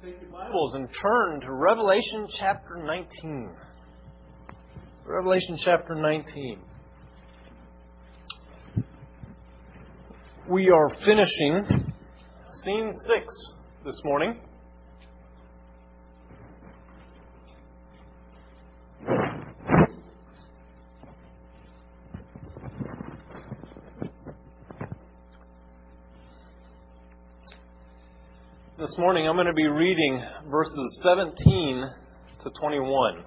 Take your Bibles and turn to Revelation chapter 19. Revelation chapter 19. We are finishing scene 6 this morning. This morning I'm going to be reading verses 17 to 21.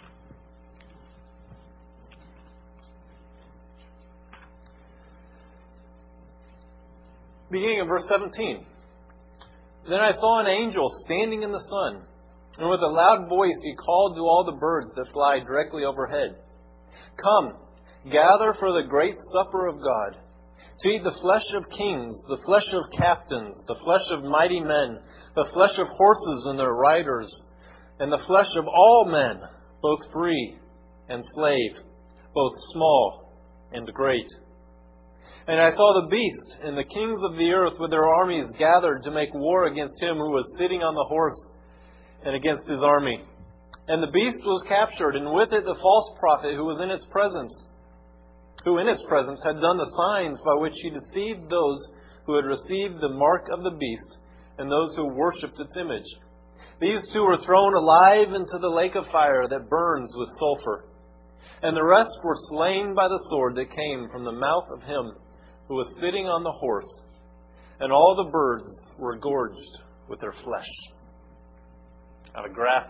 Beginning in verse 17. Then I saw an angel standing in the sun, and with a loud voice he called to all the birds that fly directly overhead. Come, gather for the great supper of God, to eat the flesh of kings, the flesh of captains, the flesh of mighty men, the flesh of horses and their riders, and the flesh of all men, both free and slave, both small and great. And I saw the beast and the kings of the earth with their armies gathered to make war against him who was sitting on the horse and against his army. And the beast was captured, and with it the false prophet who was in its presence, who in its presence had done the signs by which he deceived those who had received the mark of the beast and those who worshipped its image. These two were thrown alive into the lake of fire that burns with sulfur. And the rest were slain by the sword that came from the mouth of him who was sitting on the horse. And all the birds were gorged with their flesh. Now,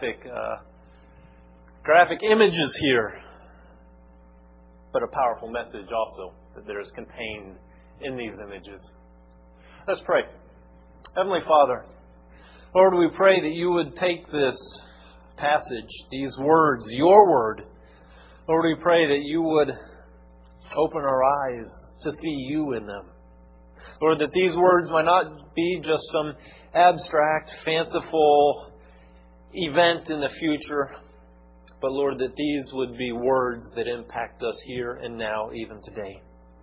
graphic images here, but a powerful message also that there is contained in these images. Let's pray. Heavenly Father, Lord, we pray that you would take this passage, these words, your word. Lord, we pray that you would open our eyes to see you in them. Lord, that these words might not be just some abstract, fanciful event in the future, but Lord, that these would be words that impact us here and now, even today.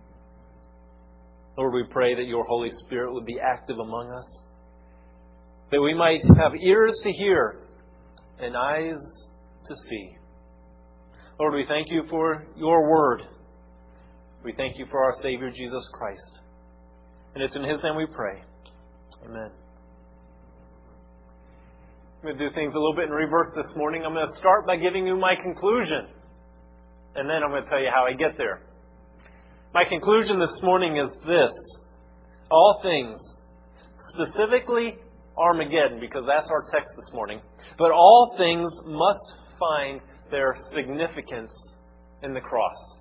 Lord, we pray that your Holy Spirit would be active among us, that we might have ears to hear and eyes to see. Lord, we thank you for your word. We thank you for our Savior, Jesus Christ. And it's in His name we pray. Amen. I'm going to do things a little bit in reverse this morning. I'm going to start by giving you my conclusion. And then I'm going to tell you how I get there. My conclusion this morning is this. All things, specifically Armageddon, because that's our text this morning, but all things must find their significance in the cross.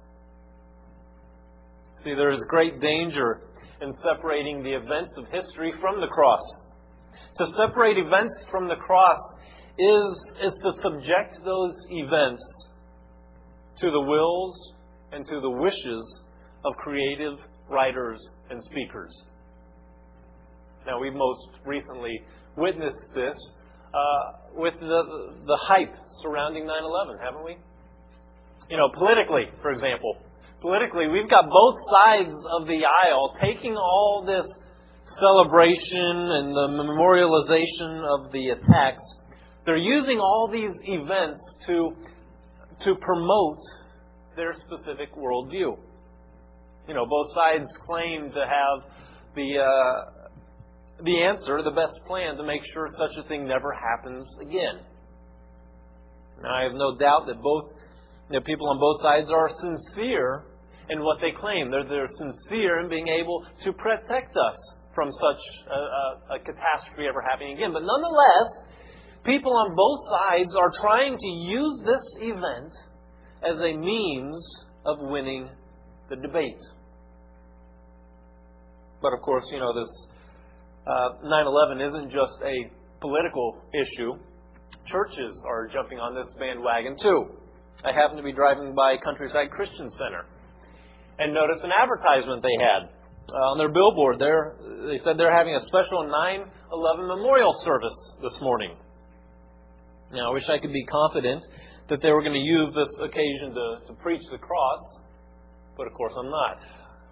See, there is great danger in separating the events of history from the cross. To separate events from the cross is to subject those events to the wills and to the wishes of creative writers and speakers. Now, we've most recently witnessed this with the hype surrounding 9/11, haven't we? You know, politically, for example. Politically, we've got both sides of the aisle taking all this celebration and the memorialization of the attacks. They're using all these events to promote their specific worldview. You know, both sides claim to have the answer, the best plan to make sure such a thing never happens again. Now, I have no doubt that people on both sides are sincere in what they claim. They're sincere in being able to protect us from such a catastrophe ever happening again. But nonetheless, people on both sides are trying to use this event as a means of winning the debate. But of course, you know, this 9/11 isn't just a political issue. Churches are jumping on this bandwagon too. I happened to be driving by Countryside Christian Center and noticed an advertisement they had on their billboard. They said they're having a special 9/11 memorial service this morning. Now, I wish I could be confident that they were going to use this occasion to preach the cross, but of course I'm not.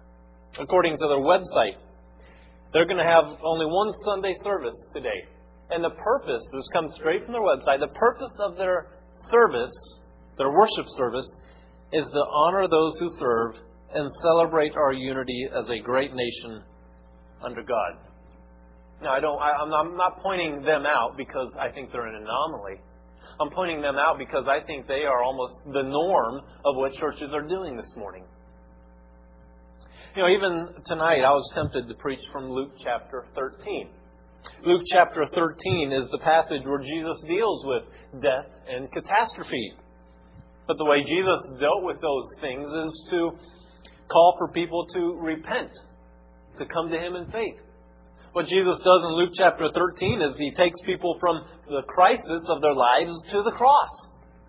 According to their website, they're going to have only one Sunday service today And the purpose, this comes straight from their website, the purpose of their service, their worship service, is to honor those who serve and celebrate our unity as a great nation under God. Now, I'm not pointing them out because I think they're an anomaly. I'm pointing them out because I think they are almost the norm of what churches are doing this morning. Even tonight I was tempted to preach from Luke chapter 13. Luke chapter 13 is the passage where Jesus deals with death and catastrophe. But the way Jesus dealt with those things is to call for people to repent, to come to Him in faith. What Jesus does in Luke chapter 13 is He takes people from the crisis of their lives to the cross,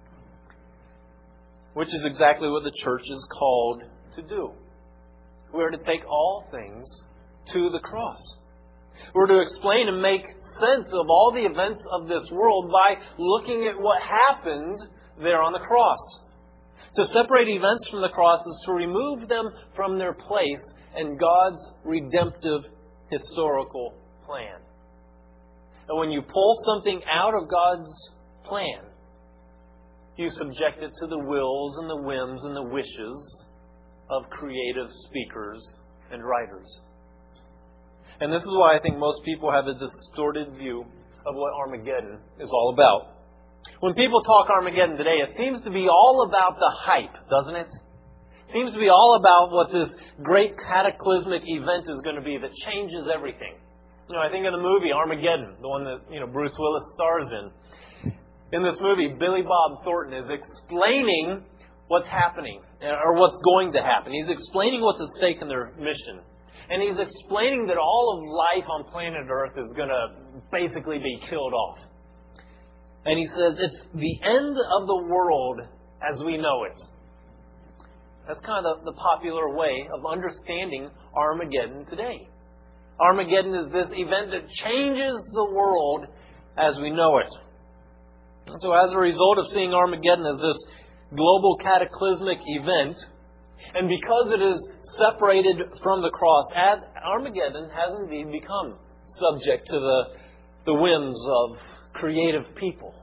which is exactly what the church is called to do. We are to take all things to the cross. We're to explain and make sense of all the events of this world by looking at what happened there on the cross. To separate events from the cross is to remove them from their place in God's redemptive historical plan. And when you pull something out of God's plan, you subject it to the wills and the whims and the wishes of creative speakers and writers. And this is why I think most people have a distorted view of what Armageddon is all about. When people talk Armageddon today, it seems to be all about the hype, doesn't it? It seems to be all about what this great cataclysmic event is going to be that changes everything. I think of the movie Armageddon, the one that Bruce Willis stars in. In this movie, Billy Bob Thornton is explaining what's happening, or what's going to happen. He's explaining what's at stake in their mission. And he's explaining that all of life on planet Earth is going to basically be killed off. And he says it's the end of the world as we know it. That's kind of the popular way of understanding Armageddon today. Armageddon is this event that changes the world as we know it. And so as a result of seeing Armageddon as this global cataclysmic event, and because it is separated from the cross, Armageddon has indeed become subject to the whims of creative people.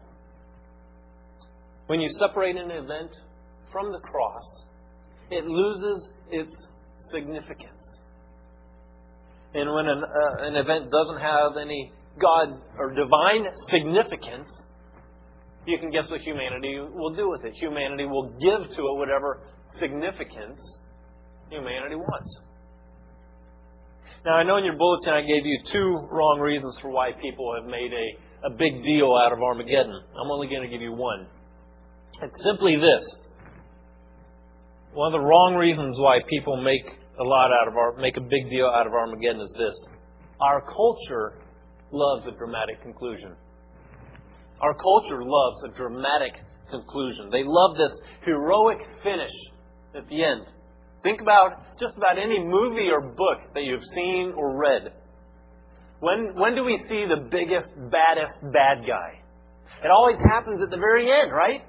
When you separate an event from the cross, it loses its significance. And when an event doesn't have any God or divine significance, you can guess what humanity will do with it. Humanity will give to it whatever significance humanity wants. Now, I know in your bulletin I gave you 2 wrong reasons for why people have made a big deal out of Armageddon. I'm only going to give you one. It's simply this. One of the wrong reasons why people make a big deal out of Armageddon is this. Our culture loves a dramatic conclusion. Our culture loves a dramatic conclusion. They love this heroic finish at the end. Think about just about any movie or book that you've seen or read. When do we see the biggest, baddest bad guy? It always happens at the very end, right?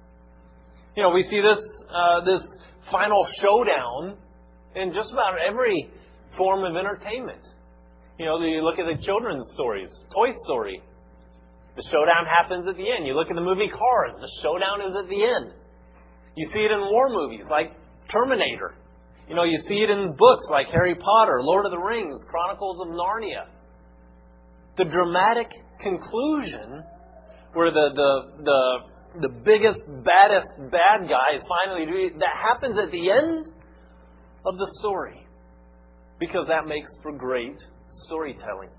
We see this final showdown in just about every form of entertainment. You look at the children's stories, Toy Story. The showdown happens at the end. You look at the movie Cars, the showdown is at the end. You see it in war movies like Terminator. You see it in books like Harry Potter, Lord of the Rings, Chronicles of Narnia. The dramatic conclusion where the biggest, baddest bad guy is finally, that happens at the end of the story. Because that makes for great storytelling.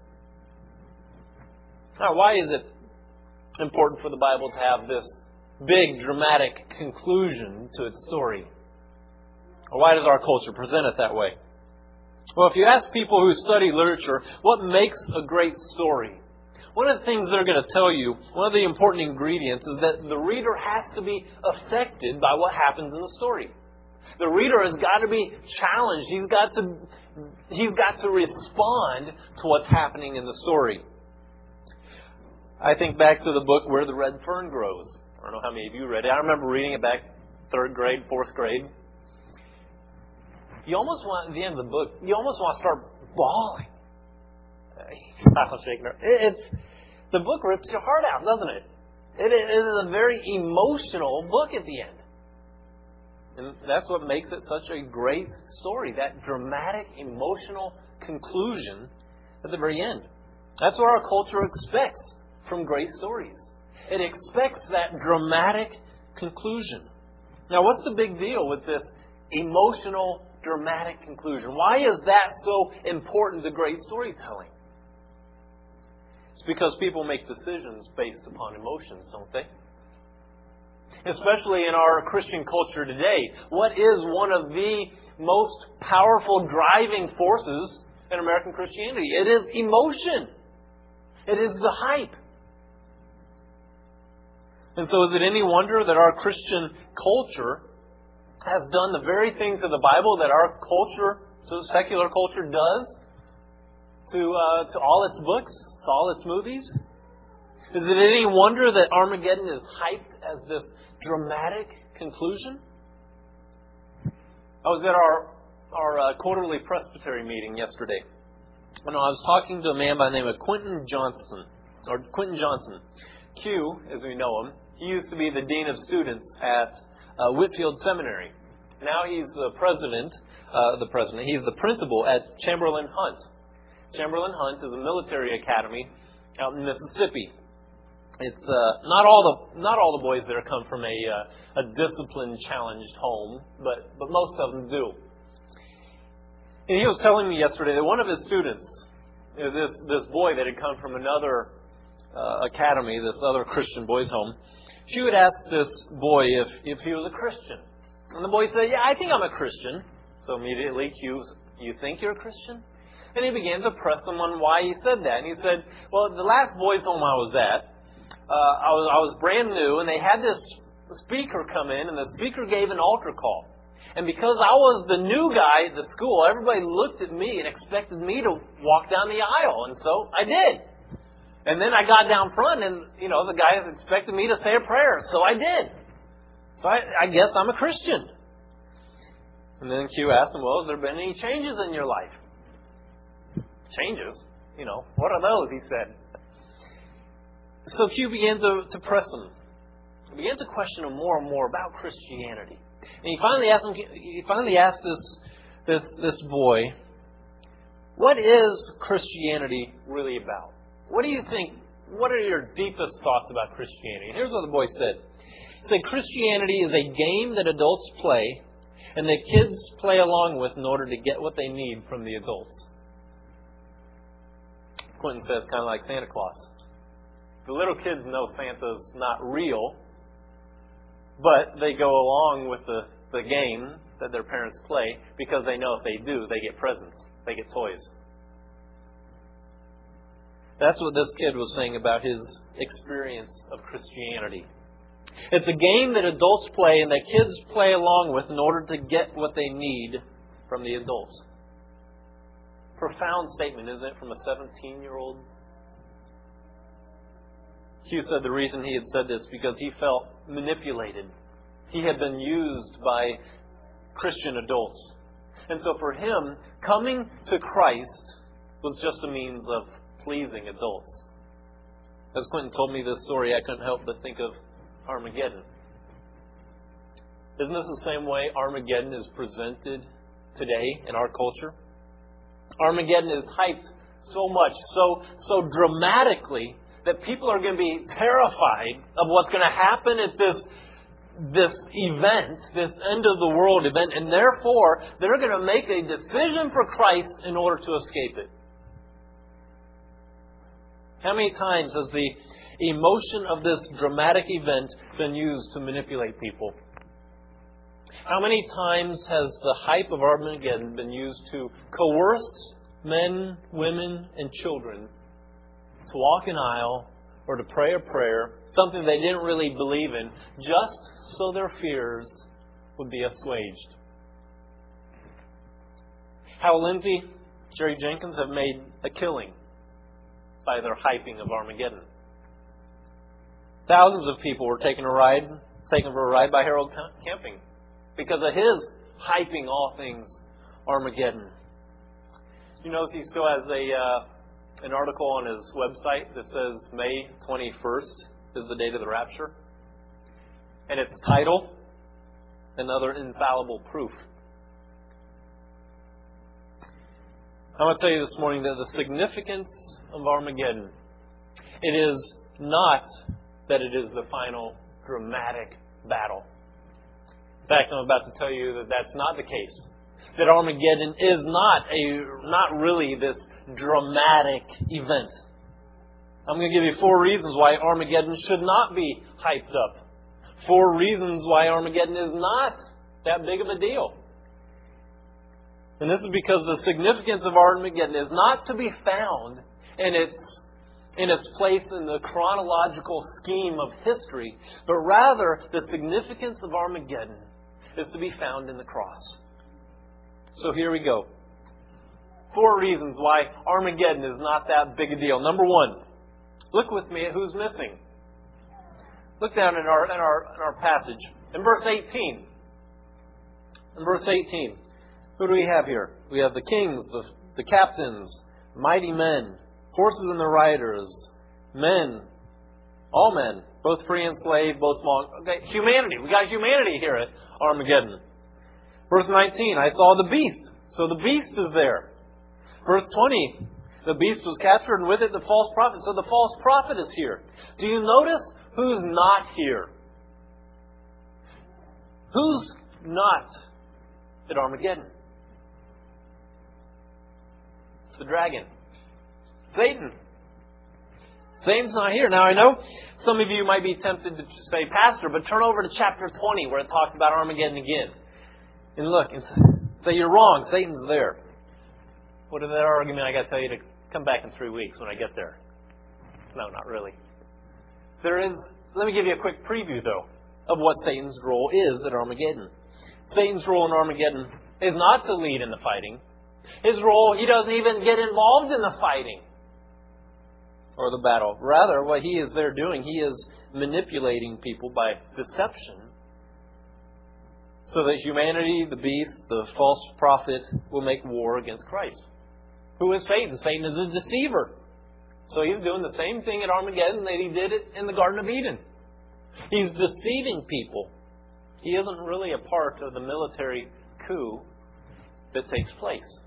Now, why is it important for the Bible to have this big, dramatic conclusion to its story? Or why does our culture present it that way? Well, if you ask people who study literature, what makes a great story? One of the things they're going to tell you, one of the important ingredients, is that the reader has to be affected by what happens in the story. The reader has got to be challenged. He's got to respond to what's happening in the story. I think back to the book Where the Red Fern Grows. I don't know how many of you read it. I remember reading it back 3rd grade, 4th grade. You almost want, at the end of the book, you almost want to start bawling. I was shaking her. the book rips your heart out, doesn't it? It is a very emotional book at the end. And that's what makes it such a great story, that dramatic, emotional conclusion at the very end. That's what our culture expects from great stories. It expects that dramatic conclusion. Now, what's the big deal with this emotional, dramatic conclusion? Why is that so important to great storytelling? It's because people make decisions based upon emotions, don't they? Especially in our Christian culture today. What is one of the most powerful driving forces in American Christianity? It is emotion. It is the hype. And so is it any wonder that our Christian culture has done the very things of the Bible that our culture, so secular culture, does to all its books, to all its movies? Is it any wonder that Armageddon is hyped as this dramatic conclusion? I was at our quarterly presbytery meeting yesterday, and I was talking to a man by the name of Quentin Johnson. Q, as we know him, he used to be the dean of students at Whitfield Seminary. Now he's the he's the principal at Chamberlain Hunt. Chamberlain Hunt is a military academy out in Mississippi. It's not all the boys there come from a discipline challenged home, but most of them do. And he was telling me yesterday that one of his students, this boy that had come from another academy, this other Christian boys' home, she would ask this boy if he was a Christian. And the boy said, "Yeah, I think I'm a Christian." So immediately, "You think you're a Christian?" And he began to press him on why he said that. And he said, "Well, the last boys' home I was at, I was brand new, and they had this speaker come in, and the speaker gave an altar call. And because I was the new guy at the school, everybody looked at me and expected me to walk down the aisle. And so I did. And then I got down front, and the guy expected me to say a prayer, so I did. So I guess I'm a Christian." And then Q asked him, "Well, has there been any changes in your life?" "Changes? What are those?" he said. So Q began to press him. He began to question him more and more about Christianity. And he finally asked this boy, "What is Christianity really about? What do you think? What are your deepest thoughts about Christianity?" And here's what the boy said. He said, "Christianity is a game that adults play and that kids play along with in order to get what they need from the adults." Quentin says, kind of like Santa Claus. The little kids know Santa's not real, but they go along with the game that their parents play because they know if they do, they get presents, they get toys. That's what this kid was saying about his experience of Christianity. It's a game that adults play and that kids play along with in order to get what they need from the adults. Profound statement, isn't it, from a 17-year-old? Hugh said the reason he had said this because he felt manipulated. He had been used by Christian adults. And so for him, coming to Christ was just a means of pleasing adults. As Quentin told me this story, I couldn't help but think of Armageddon. Isn't this the same way Armageddon is presented today in our culture? Armageddon is hyped so much, so dramatically, that people are going to be terrified of what's going to happen at this event, this end of the world event, and therefore they're going to make a decision for Christ in order to escape it. How many times has the emotion of this dramatic event been used to manipulate people? How many times has the hype of Armageddon been used to coerce men, women, and children to walk an aisle or to pray a prayer, something they didn't really believe in, just so their fears would be assuaged? Hal Lindsey, Jerry Jenkins have made a killing by their hyping of Armageddon. Thousands of people were taken for a ride by Harold Camping because of his hyping all things Armageddon. You notice he still has an article on his website that says May 21st is the date of the rapture. And its title, Another Infallible Proof. I want to tell you this morning that the significance of Armageddon, it is not that it is the final dramatic battle. In fact, I'm about to tell you that that's not the case. That Armageddon is not really this dramatic event. I'm going to give you 4 reasons why Armageddon should not be hyped up. 4 reasons why Armageddon is not that big of a deal. And this is because the significance of Armageddon is not to be found in its place in the chronological scheme of history, but rather the significance of Armageddon is to be found in the cross. So here we go. 4 reasons why Armageddon is not that big a deal. Number 1, look with me at who's missing. Look down in our passage. In verse 18. In verse 18, who do we have here? We have the kings, the captains, mighty men, horses and their riders, men, all men, both free and slave, both small. Okay, humanity. We got humanity here at Armageddon. Verse 19, I saw the beast. So the beast is there. Verse 20, the beast was captured and with it the false prophet. So the false prophet is here. Do you notice who's not here? Who's not at Armageddon? It's the dragon. Satan. Satan's not here. Now I know some of you might be tempted to say, Pastor, but turn over to chapter 20 where it talks about Armageddon again. And look, and say you're wrong. Satan's there. What is that argument? I got to tell you to come back in 3 weeks when I get there. No, not really. Let me give you a quick preview, though, of what Satan's role is at Armageddon. Satan's role in Armageddon is not to lead in the fighting. His role, he doesn't even get involved in the fighting or the battle. Rather, what he is there doing, he is manipulating people by deception so that humanity, the beast, the false prophet will make war against Christ. Who is Satan? Satan is a deceiver. So he's doing the same thing at Armageddon that he did in the Garden of Eden. He's deceiving people. He isn't really a part of the military coup that takes place.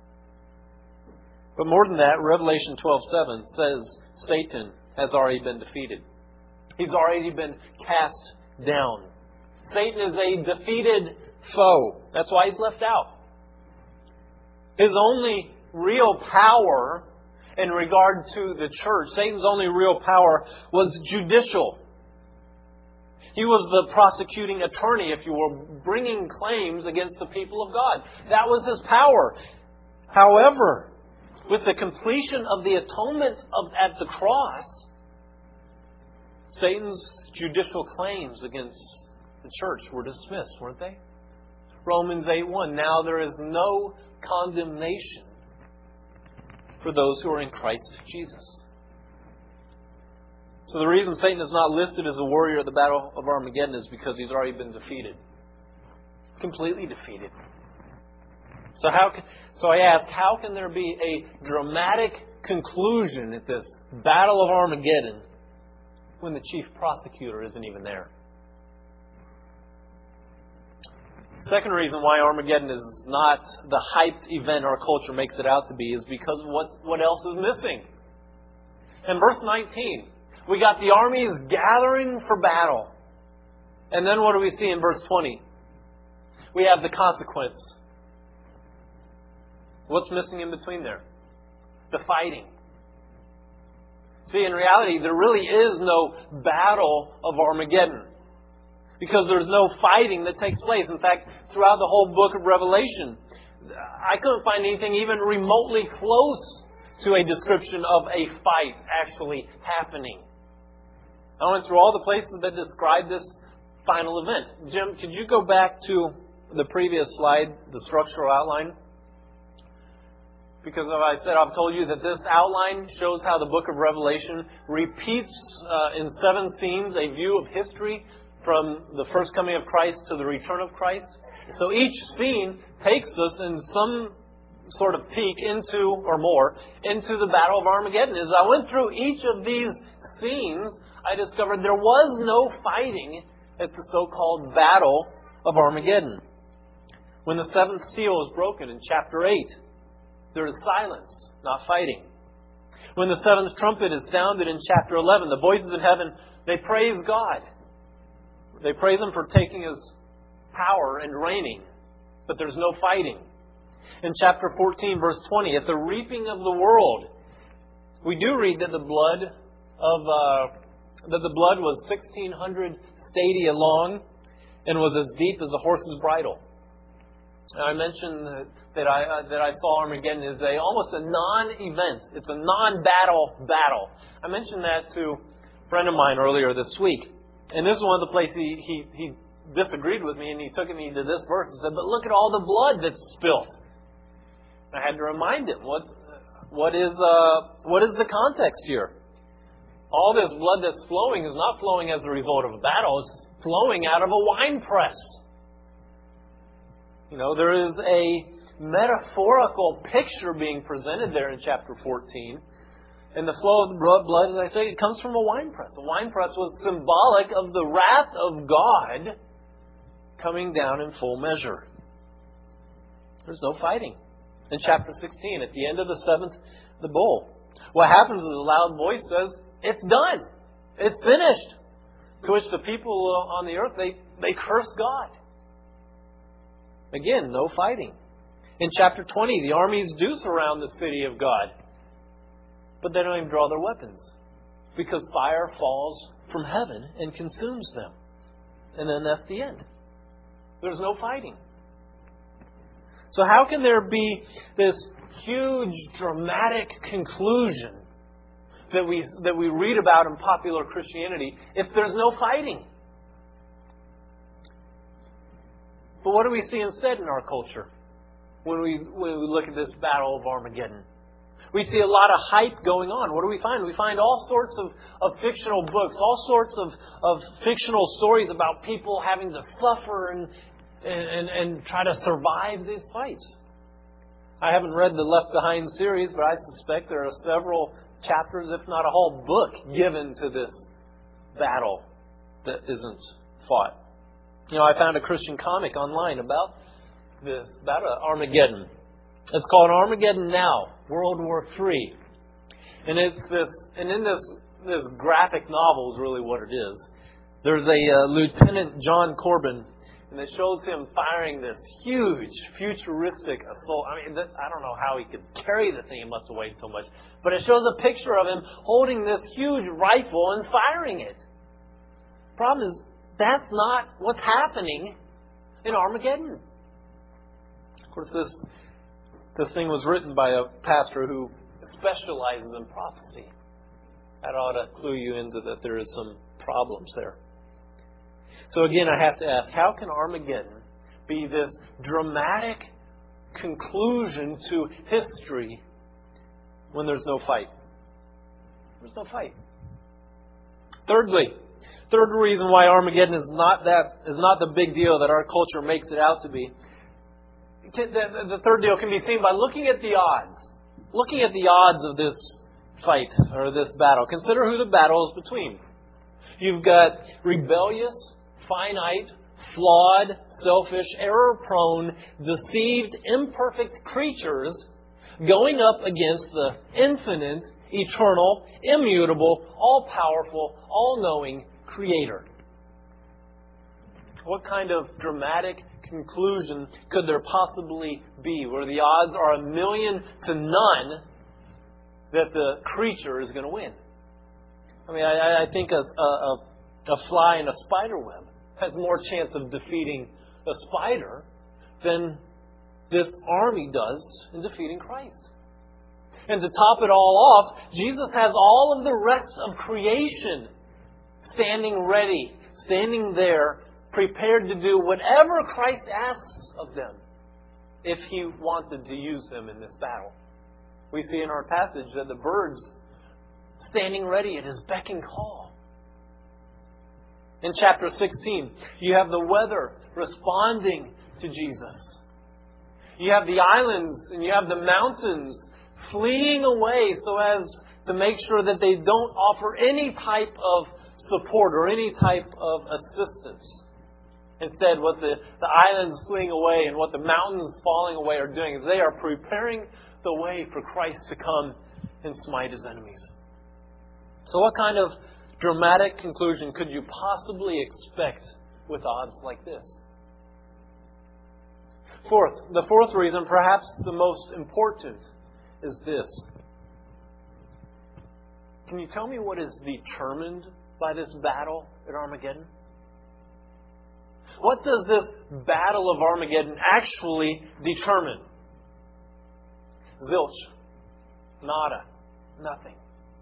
But more than that, Revelation 12:7 says Satan has already been defeated. He's already been cast down. Satan is a defeated foe. That's why he's left out. His only real power in regard to the church, Satan's only real power was judicial. He was the prosecuting attorney, if you will, bringing claims against the people of God. That was his power. However, with the completion of the atonement at the cross, Satan's judicial claims against the church were dismissed, weren't they? Romans 8:1, now there is no condemnation for those who are in Christ Jesus. So the reason Satan is not listed as a warrior at the Battle of Armageddon is because he's already been defeated. Completely defeated. So I ask, how can there be a dramatic conclusion at this Battle of Armageddon when the chief prosecutor isn't even there? Second reason why Armageddon is not the hyped event our culture makes it out to be is because of what else is missing. In verse 19, we got the armies gathering for battle. And then what do we see in verse 20? We have the consequence. What's missing in between there? The fighting. See, in reality, there really is no battle of Armageddon. Because there's no fighting that takes place. In fact, throughout the whole book of Revelation, I couldn't find anything even remotely close to a description of a fight actually happening. I went through all the places that describe this final event. Jim, could you go back to the previous slide, the structural outline? Because as I said, I've told you that this outline shows how the book of Revelation repeats in 7 scenes a view of history from the first coming of Christ to the return of Christ. So each scene takes us in some sort of peek into, or more, into the Battle of Armageddon. As I went through each of these scenes, I discovered there was no fighting at the so-called Battle of Armageddon. When the seventh seal is broken in chapter 8, there is silence, not fighting. When the seventh trumpet is sounded in chapter 11, the voices in heaven, they praise God. They praise Him for taking His power and reigning. But there's no fighting. In chapter 14, verse 20, at the reaping of the world, we do read that the blood was 1,600 stadia long and was as deep as a horse's bridle. Now, I mentioned that I saw Armageddon is almost a non-event. It's a non-battle battle. I mentioned that to a friend of mine earlier this week. And this is one of the places he disagreed with me, and he took me to this verse and said, but look at all the blood that's spilt. And I had to remind him, what is the context here? All this blood that's flowing is not flowing as a result of a battle. It's flowing out of a wine press. There is a metaphorical picture being presented there in chapter 14. And the flow of the blood, as I say, it comes from a wine press. A wine press was symbolic of the wrath of God coming down in full measure. There's no fighting. In chapter 16, at the end of the bowl, what happens is a loud voice says, it's done. It's finished. To which the people on the earth, they curse God. Again, no fighting. In chapter 20, the armies do surround the city of God. But they don't even draw their weapons. Because fire falls from heaven and consumes them. And then that's the end. There's no fighting. So how can there be this huge, dramatic conclusion that we read about in popular Christianity if there's no fighting? But what do we see instead in our culture when we look at this Battle of Armageddon? We see a lot of hype going on. What do we find? We find all sorts of fictional books, all sorts of fictional stories about people having to suffer and try to survive these fights. I haven't read the Left Behind series, but I suspect there are several chapters, if not a whole book, given to this battle that isn't fought. I found a Christian comic online about Armageddon. It's called Armageddon Now, World War III. And in this graphic novel is really what it is. There's a Lieutenant John Corbin, and it shows him firing this huge, futuristic assault. I don't know how he could carry the thing. It must have weighed so much. But it shows a picture of him holding this huge rifle and firing it. Problem is, that's not what's happening in Armageddon. Of course, this thing was written by a pastor who specializes in prophecy. That ought to clue you into that there is some problems there. So again, I have to ask, how can Armageddon be this dramatic conclusion to history when there's no fight? There's no fight. Third reason why Armageddon is not the big deal that our culture makes it out to be. The third deal can be seen by looking at the odds. Looking at the odds of this fight or this battle. Consider who the battle is between. You've got rebellious, finite, flawed, selfish, error-prone, deceived, imperfect creatures going up against the infinite, eternal, immutable, all-powerful, all-knowing Creator. What kind of dramatic conclusion could there possibly be where the odds are 1,000,000 to none that the creature is going to win? I think a fly in a spider web has more chance of defeating a spider than this army does in defeating Christ. And to top it all off, Jesus has all of the rest of creation standing ready, standing there, prepared to do whatever Christ asks of them if He wanted to use them in this battle. We see in our passage that the birds standing ready at His beck and call. In chapter 16, you have the weather responding to Jesus. You have the islands and you have the mountains fleeing away so as to make sure that they don't offer any type of support or any type of assistance. Instead, what the islands fleeing away and what the mountains falling away are doing is they are preparing the way for Christ to come and smite His enemies. So what kind of dramatic conclusion could you possibly expect with odds like this? The fourth reason, perhaps the most important, is this. Can you tell me what is determined by this battle at Armageddon? What does this battle of Armageddon actually determine? Zilch. Nada. Nothing.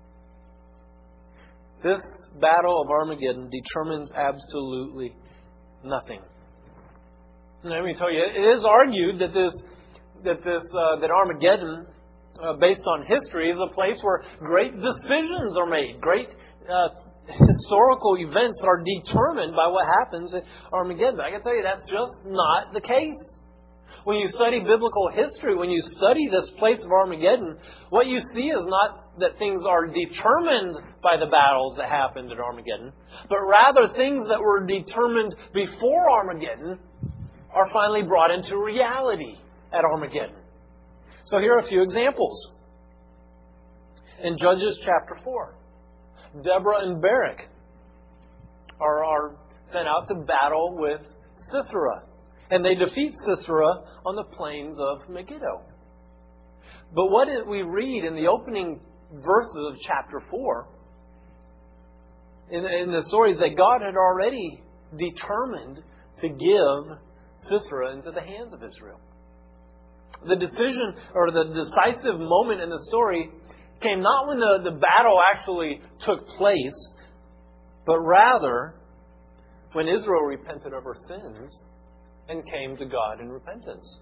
This battle of Armageddon determines absolutely nothing. Let me tell you, it is argued that Armageddon, based on history, is a place where great decisions are made. Great historical events are determined by what happens at Armageddon. But I can tell you that's just not the case. When you study biblical history, when you study this place of Armageddon, what you see is not that things are determined by the battles that happened at Armageddon, but rather things that were determined before Armageddon are finally brought into reality at Armageddon. So here are a few examples. In Judges chapter 4, Deborah and Barak are sent out to battle with Sisera. And they defeat Sisera on the plains of Megiddo. But what did we read in the opening verses of chapter 4? In the stories that God had already determined to give Sisera into the hands of Israel. The decision or the decisive moment in the story came not when the battle actually took place, but rather when Israel repented of her sins and came to God in repentance.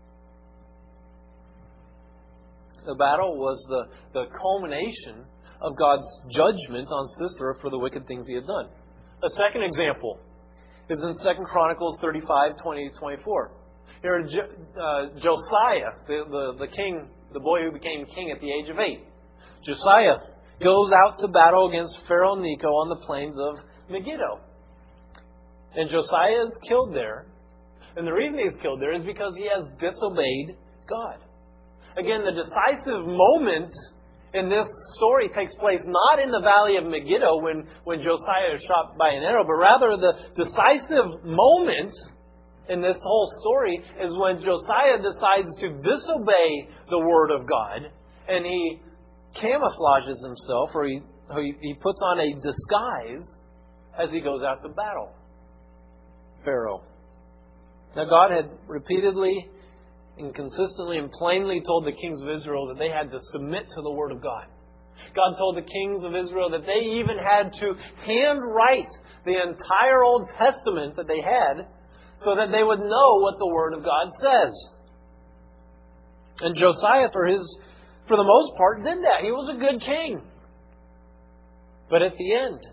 The battle was the culmination of God's judgment on Sisera for the wicked things he had done. A second example is in 2 Chronicles 35, 20-24. Here, Josiah, the king, the boy who became king at the age of 8. Josiah goes out to battle against Pharaoh Necho on the plains of Megiddo. And Josiah is killed there. And the reason he's killed there is because he has disobeyed God. Again, the decisive moment in this story takes place not in the valley of Megiddo when Josiah is shot by an arrow, but rather the decisive moment in this whole story is when Josiah decides to disobey the word of God, and he camouflages himself, or he puts on a disguise as he goes out to battle Pharaoh. Now, God had repeatedly and consistently and plainly told the kings of Israel that they had to submit to the Word of God. God told the kings of Israel that they even had to handwrite the entire Old Testament that they had so that they would know what the Word of God says. And Josiah, for the most part, did that. He was a good king. But at the end,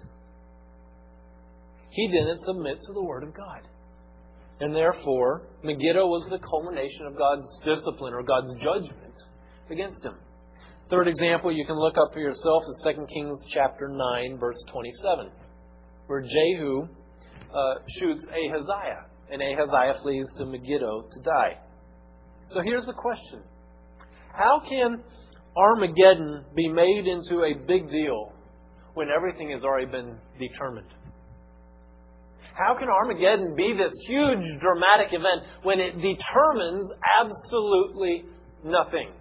he didn't submit to the Word of God. And therefore, Megiddo was the culmination of God's discipline or God's judgment against him. Third example you can look up for yourself is 2 Kings chapter 9, verse 27, where Jehu shoots Ahaziah, and Ahaziah flees to Megiddo to die. So here's the question. How can Armageddon be made into a big deal when everything has already been determined? How can Armageddon be this huge dramatic event when it determines absolutely nothing?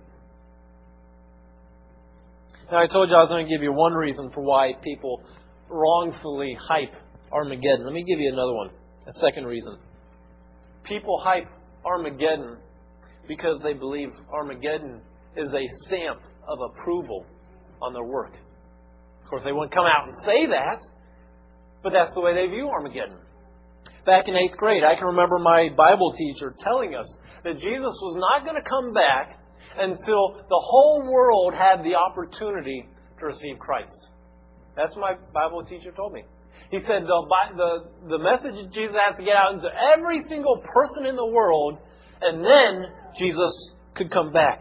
Now, I told you I was going to give you one reason for why people wrongfully hype Armageddon. Let me give you another one, a second reason. People hype Armageddon because they believe Armageddon is a stamp of approval on their work. Of course, they wouldn't come out and say that, but that's the way they view Armageddon. Back in 8th grade, I can remember my Bible teacher telling us that Jesus was not going to come back until the whole world had the opportunity to receive Christ. That's what my Bible teacher told me. He said the message that Jesus has to get out into every single person in the world and then Jesus could come back.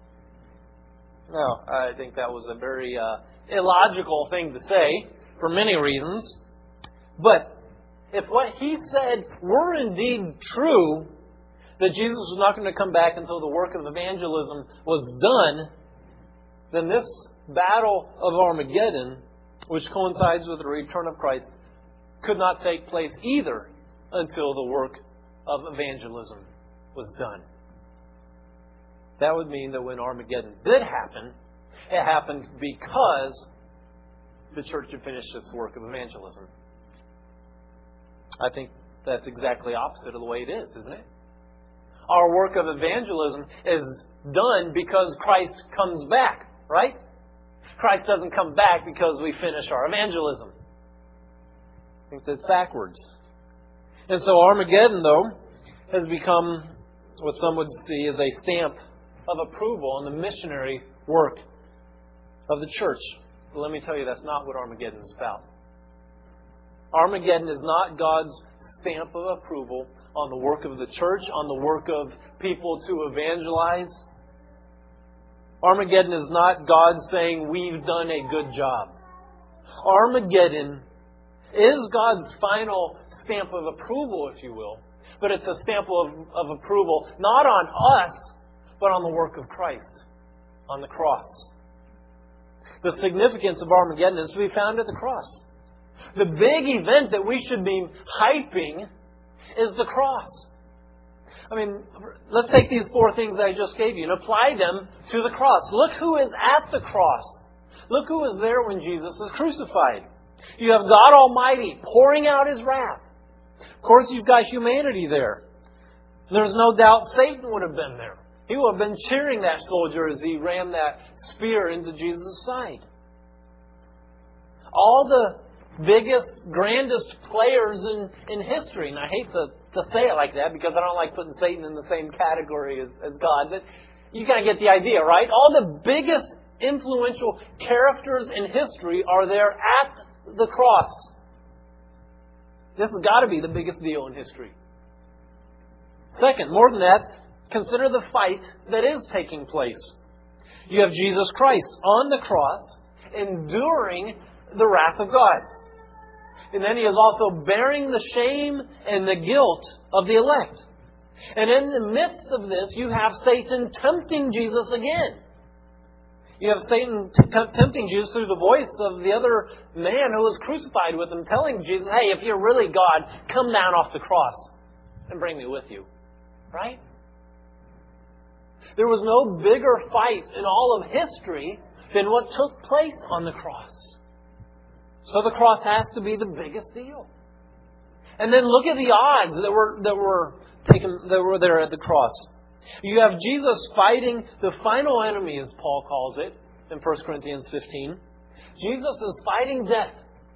Now, I think that was a very illogical thing to say for many reasons. But if what he said were indeed true, that Jesus was not going to come back until the work of evangelism was done, then this battle of Armageddon, which coincides with the return of Christ, could not take place either until the work of evangelism was done. That would mean that when Armageddon did happen, it happened because the church had finished its work of evangelism. I think that's exactly opposite of the way it is, isn't it? Our work of evangelism is done because Christ comes back, right? Christ doesn't come back because we finish our evangelism. I think that's backwards. And so Armageddon, though, has become what some would see as a stamp of approval on the missionary work of the church. But let me tell you, that's not what Armageddon is about. Armageddon is not God's stamp of approval on the work of the church, on the work of people to evangelize. Armageddon is not God saying, we've done a good job. Armageddon is God's final stamp of approval, if you will. But it's a stamp of approval not on us, but on the work of Christ on the cross. The significance of Armageddon is to be found at the cross. The big event that we should be hyping is the cross. I mean, let's take these 4 things that I just gave you and apply them to the cross. Look who is at the cross. Look who was there when Jesus was crucified. You have God Almighty pouring out His wrath. Of course, you've got humanity there. There's no doubt Satan would have been there. He would have been cheering that soldier as he ran that spear into Jesus' side. All the biggest, grandest players in history, and I hate to say it like that because I don't like putting Satan in the same category as God, but you kind of get the idea, right? All the biggest influential characters in history are there at the cross. This has got to be the biggest deal in history. Second, more than that, consider the fight that is taking place. You have Jesus Christ on the cross, enduring the wrath of God. And then He is also bearing the shame and the guilt of the elect. And in the midst of this, you have Satan tempting Jesus again. You have Satan tempting Jesus through the voice of the other man who was crucified with Him, telling Jesus, hey, if you're really God, come down off the cross and bring me with you. Right? There was no bigger fight in all of history than what took place on the cross. So the cross has to be the biggest deal. And then look at the odds that were there at the cross. You have Jesus fighting the final enemy, as Paul calls it, in 1 Corinthians 15. Jesus is fighting death.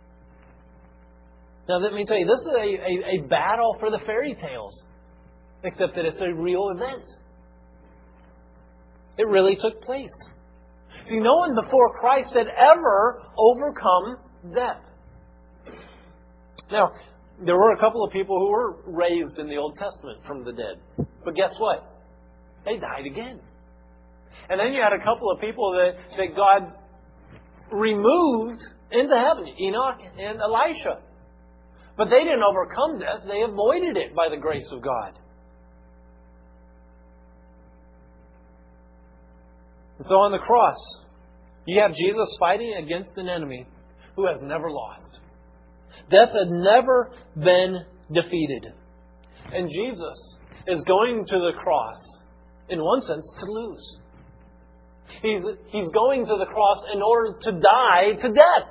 Now let me tell you, this is a battle for the fairy tales, except that it's a real event. It really took place. See, no one before Christ had ever overcome death. Now, there were a couple of people who were raised in the Old Testament from the dead. But guess what? They died again. And then you had a couple of people that God removed into heaven, Enoch and Elisha. But they didn't overcome death. They avoided it by the grace of God. And so on the cross, you have Jesus fighting against an enemy who has never lost. Death had never been defeated. And Jesus is going to the cross, in one sense, to lose. He's going to the cross in order to die to death.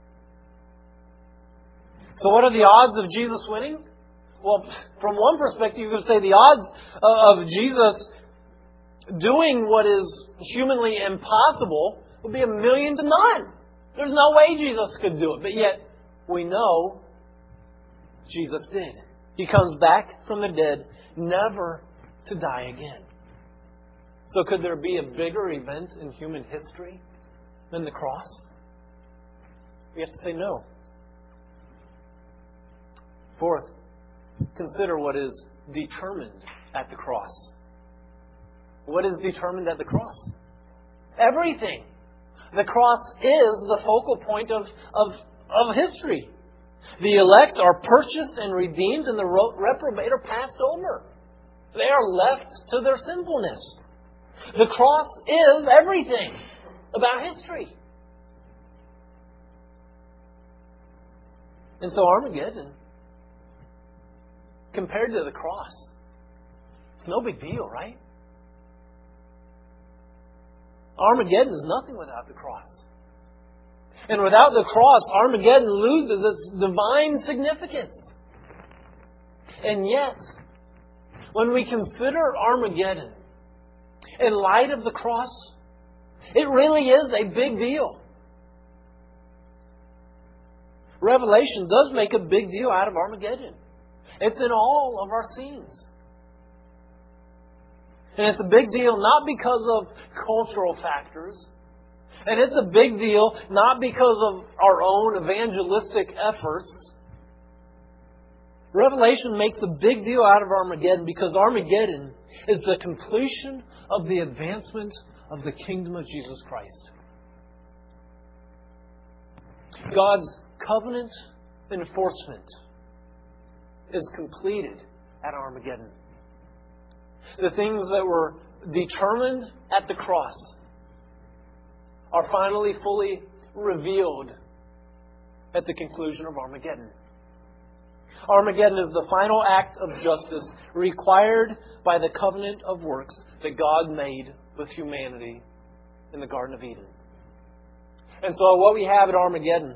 So what are the odds of Jesus winning? Well, from one perspective, you could say the odds of Jesus doing what is humanly impossible would be 1,000,000 to none. There's no way Jesus could do it. But yet, we know Jesus did. He comes back from the dead, never to die again. So could there be a bigger event in human history than the cross? We have to say no. Fourth, consider what is determined at the cross? What is determined at the cross? Everything. The cross is the focal point of history. The elect are purchased and redeemed, and the reprobate are passed over. They are left to their sinfulness. The cross is everything about history. And so Armageddon, compared to the cross, it's no big deal, right? Armageddon is nothing without the cross. And without the cross, Armageddon loses its divine significance. And yet, when we consider Armageddon in light of the cross, it really is a big deal. Revelation does make a big deal out of Armageddon. It's in all of our scenes. And it's a big deal not because of cultural factors. And it's a big deal not because of our own evangelistic efforts. Revelation makes a big deal out of Armageddon because Armageddon is the completion of the advancement of the kingdom of Jesus Christ. God's covenant enforcement is completed at Armageddon. The things that were determined at the cross are finally fully revealed at the conclusion of Armageddon. Armageddon is the final act of justice required by the covenant of works that God made with humanity in the Garden of Eden. And so what we have at Armageddon,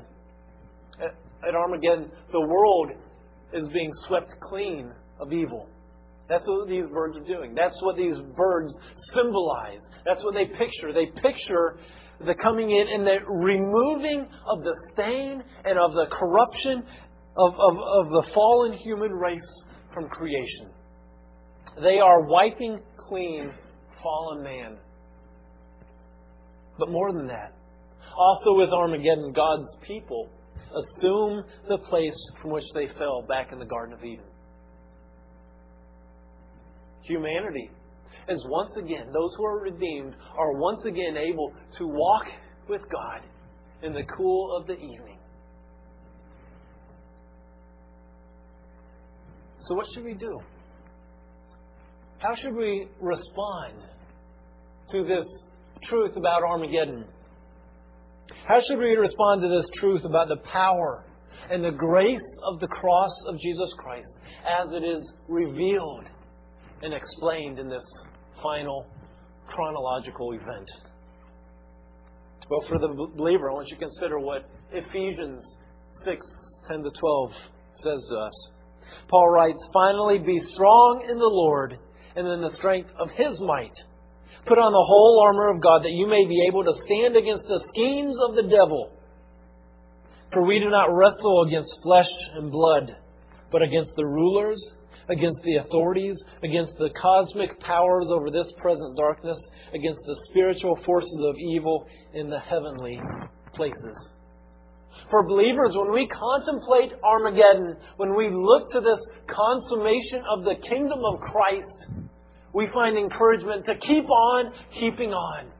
the world is being swept clean of evil. That's what these birds are doing. That's what these birds symbolize. That's what they picture. They picture the coming in and the removing of the stain and of the corruption of the fallen human race from creation. They are wiping clean fallen man. But more than that, also with Armageddon, God's people assume the place from which they fell back in the Garden of Eden. Humanity is once again, those who are redeemed are once again able to walk with God in the cool of the evening. So what should we do? How should we respond to this truth about Armageddon? How should we respond to this truth about the power and the grace of the cross of Jesus Christ as it is revealed and explained in this final chronological event? Well, for the believer, I want you to consider what Ephesians 6:10-12 says to us. Paul writes, "Finally, be strong in the Lord and in the strength of His might. Put on the whole armor of God that you may be able to stand against the schemes of the devil. For we do not wrestle against flesh and blood, but against the rulers, against the authorities, against the cosmic powers over this present darkness, against the spiritual forces of evil in the heavenly places." For believers, when we contemplate Armageddon, when we look to this consummation of the kingdom of Christ, we find encouragement to keep on keeping on.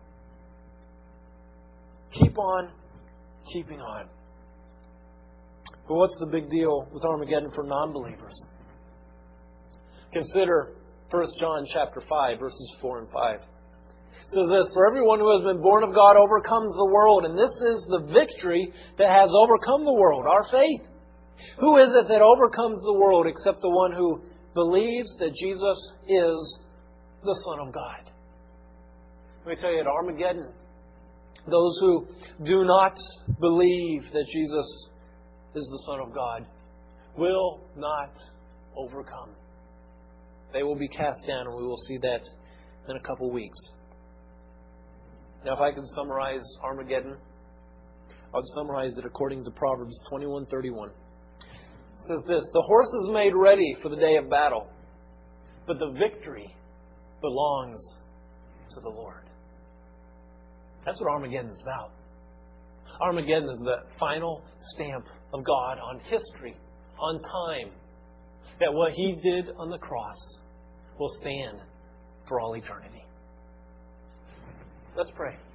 Keep on keeping on. But what's the big deal with Armageddon for non-believers? Consider 1 John chapter 5, verses 4 and 5. It says this, "For everyone who has been born of God overcomes the world, and this is the victory that has overcome the world, our faith. Who is it that overcomes the world except the one who believes that Jesus is the Son of God?" Let me tell you, at Armageddon, those who do not believe that Jesus is the Son of God will not overcome. They will be cast down, and we will see that in a couple weeks. Now, if I could summarize Armageddon, I would summarize it according to Proverbs 21:31. It says this, "The horse is made ready for the day of battle, but the victory belongs to the Lord." That's what Armageddon is about. Armageddon is the final stamp of God on history, on time, that what He did on the cross will stand for all eternity. Let's pray.